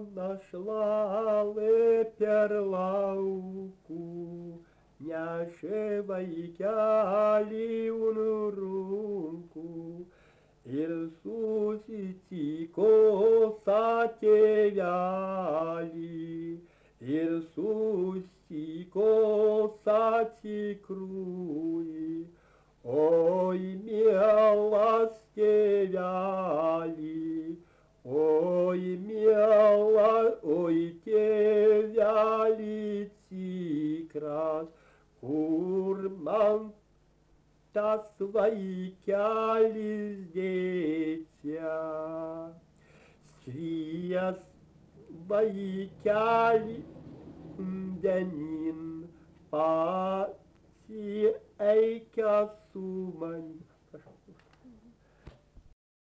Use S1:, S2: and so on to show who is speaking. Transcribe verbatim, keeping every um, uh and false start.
S1: Нашлали перлавку, неше vaikelį unurunku. Ir susitiko tėvelį, ir susitiko tikrųjų. Oi, mielas tėvelį, oi, mielas, oi, tėvelį tikras, kur man tas vaikelis dėtia. Svies vaikelį denin, pasieikęs su manim.